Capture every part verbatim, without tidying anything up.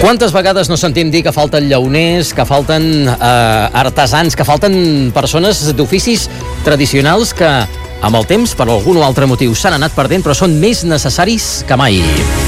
Quantes vegades no sentim dir que falten llauners, que falten eh, artesans, que falten persones d'oficis tradicionals que, amb el temps, per algun o altre motiu, s'han anat perdent, però són més necessaris que mai.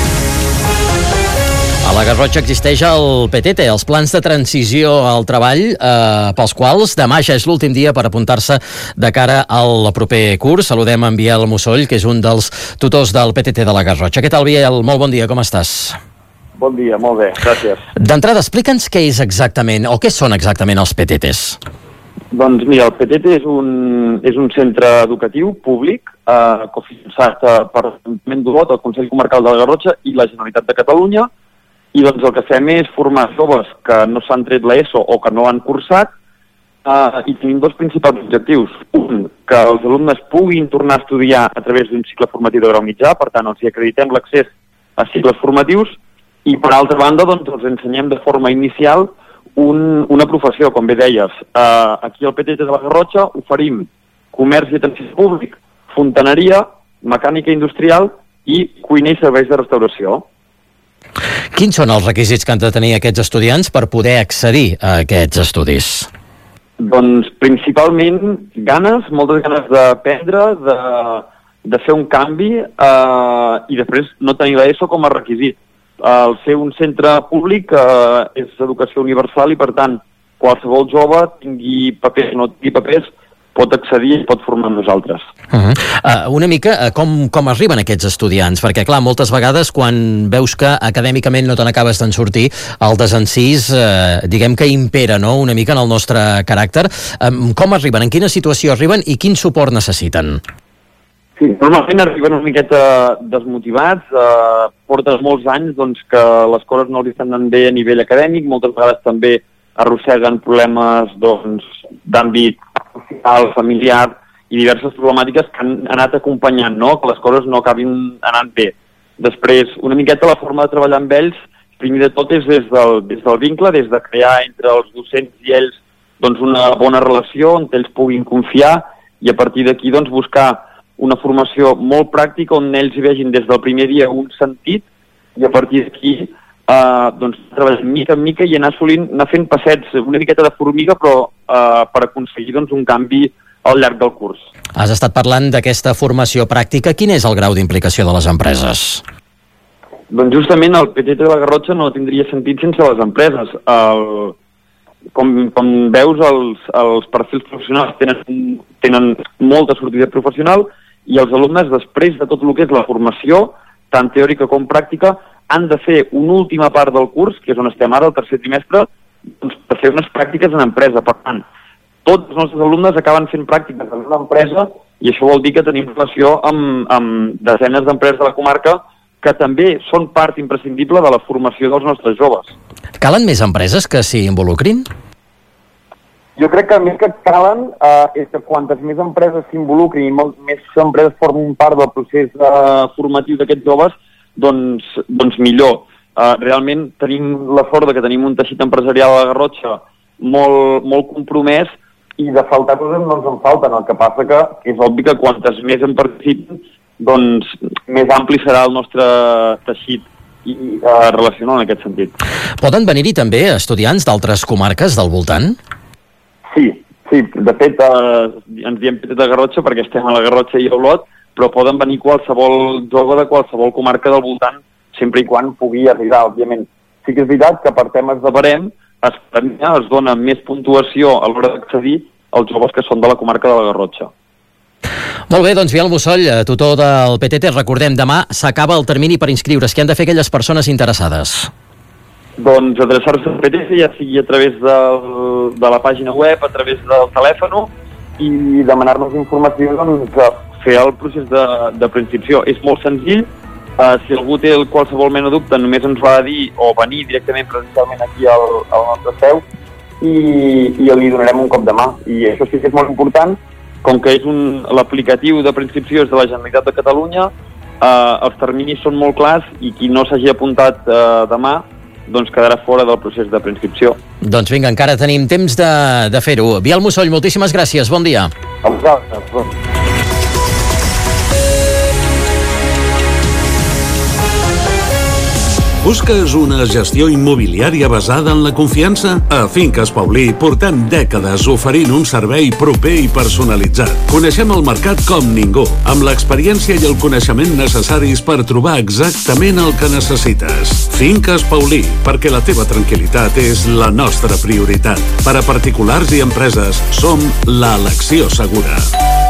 A la Garrotxa existeix el P T T, els plans de transició al treball, eh, pels quals demà ja és l'últim dia per apuntar-se de cara al proper curs. Saludem en Biel Musoll, que és un dels tutors del P T T de la Garrotxa. Què tal, Biel? Molt bon dia, com estàs? Bon dia, molt bé, gràcies. D'entrada, explica'ns què és exactament, o què són exactament els P T Ts. Doncs mira, el P T T és un, és un centre educatiu públic eh, cofinançat eh, per l'Ajuntament d'Olot, el Consell Comarcal de la Garrotxa i la Generalitat de Catalunya, i doncs el que fem és formar joves que no s'han tret l'ESO o que no han cursat, eh, i tenim dos principals objectius. Un, que els alumnes puguin tornar a estudiar a través d'un cicle formatiu de grau mitjà, per tant els hi acreditem l'accés a cicles formatius, i per altra banda doncs els ensenyem de forma inicial un, una professió, com bé deies. Eh, aquí al P T T de la Garrotxa oferim comerç i atenció públic, fontaneria, mecànica industrial i cuina i serveis de restauració. Quins són els requisits que han de tenir aquests estudiants per poder accedir a aquests estudis? Doncs principalment ganes, moltes ganes d'aprendre, de, de fer un canvi eh, i després no tenir l'ESO com a requisit. El ser un centre públic eh, és educació universal i per tant qualsevol jove, tingui papers o no tingui papers, pot accedir i pot formar amb nosaltres. Uh-huh. Uh, una mica, uh, com, com arriben aquests estudiants? Perquè, clar, moltes vegades quan veus que acadèmicament no te n'acabes d'en sortir, el desencís, uh, diguem que impera, no?, una mica en el nostre caràcter. Um, com arriben? En quina situació arriben i quin suport necessiten? Sí, normalment arriben una miqueta desmotivats, eh, porten molts anys doncs, que les coses no els estan anant bé a nivell acadèmic, moltes vegades també arrosseguen problemes doncs, d'àmbit social, familiar i diverses problemàtiques que han anat acompanyant, no?, que les coses no acabin anant bé. Després, una miqueta la forma de treballar amb ells, primer de tot és des del, des del vincle, des de crear entre els docents i ells doncs, una bona relació on ells puguin confiar i a partir d'aquí doncs, buscar una formació molt pràctica on ells hi vegin des del primer dia un sentit i a partir d'aquí Uh, doncs treballar mica en mica i anar assolint, anar fent passets, una miqueta de formiga, però uh, per aconseguir doncs, un canvi al llarg del curs. Has estat parlant d'aquesta formació pràctica. Quin és el grau d'implicació de les empreses? Doncs justament el P T T de la Garrotxa no tindria sentit sense les empreses. El, com, com veus, els, els perfils professionals tenen, tenen molta sortida professional i els alumnes, després de tot el que és la formació, tant teòrica com pràctica, han de fer una última part del curs, que és on estem ara, el tercer trimestre, doncs, per fer unes pràctiques en empresa. Per tant, tots els nostres alumnes acaben fent pràctiques en una empresa i això vol dir que tenim relació amb, amb desenes d'empreses de la comarca que també són part imprescindible de la formació dels nostres joves. Calen més empreses que s'hi involucrin? Jo crec que més que calen eh, és que quantes més empreses s'involucrin i molt més empreses formin part del procés eh, formatiu d'aquests joves, doncs, doncs millor. Uh, realment tenim la sort de que tenim un teixit empresarial a la Garrotxa molt, molt compromès i de faltar coses no ens en falten. El que passa que és obvi que quantes més en participin, doncs més ampli serà el nostre teixit i, uh, relacional en aquest sentit. Poden venir-hi també estudiants d'altres comarques del voltant? Sí, sí. De fet, uh, ens diem P T T de Garrotxa perquè estem a la Garrotxa i a Olot, però poden venir qualsevol jove de qualsevol comarca del voltant, sempre i quan pugui arribar, òbviament. Sí que és veritat que per temes de barem es premia, es dona més puntuació a l'hora d'accedir als joves que són de la comarca de la Garrotxa. Molt bé, doncs Biel Musoll, tutor del P T T, recordem, demà s'acaba el termini per inscriure's. Què han de fer aquelles persones interessades? Doncs adreçar-se al P T T, ja sigui a través del, de la pàgina web, a través del telèfon i demanar-nos informació, doncs, fer el procés de, de preinscripció. És molt senzill, uh, si algú té qualsevol mena de dubte només ens va a dir o venir directament presencialment aquí al, al nostre seu i, i li donarem un cop de mà. I això sí que és molt important, com que és un, l'aplicatiu de preinscripció és de la Generalitat de Catalunya, uh, els terminis són molt clars i qui no s'hagi apuntat uh, demà doncs quedarà fora del procés de preinscripció. Doncs vinga, encara tenim temps de, de fer-ho. Biel Musoll, moltíssimes gràcies, bon dia. A vosaltres, bon. Busques una gestió immobiliària basada en la confiança? A Finques Paulí portem dècades oferint un servei proper i personalitzat. Coneixem el mercat com ningú, amb l'experiència i el coneixement necessaris per trobar exactament el que necessites. Finques Paulí, perquè la teva tranquil·litat és la nostra prioritat. Per a particulars i empreses, som l'elecció segura.